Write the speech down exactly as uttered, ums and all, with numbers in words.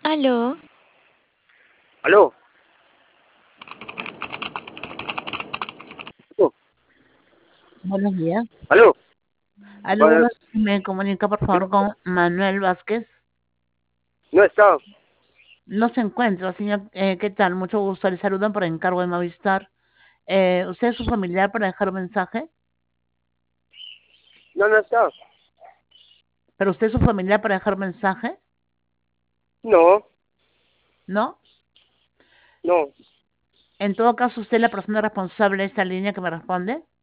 Aló, ¿Aló? ¿Aló? Buenos días. ¿Aló? Aló, Bueno, buenos me comunica por favor con Manuel Vázquez. no está. No se encuentra, señor. Eh, ¿qué tal? Mucho gusto. Le saludan por encargo de Movistar. Eh, ¿usted es su familiar para dejar un mensaje? No, no está. ¿Pero usted es su familiar para dejar un mensaje? No, ¿No? no. En todo caso, ¿usted es la persona responsable de esta línea que me responde?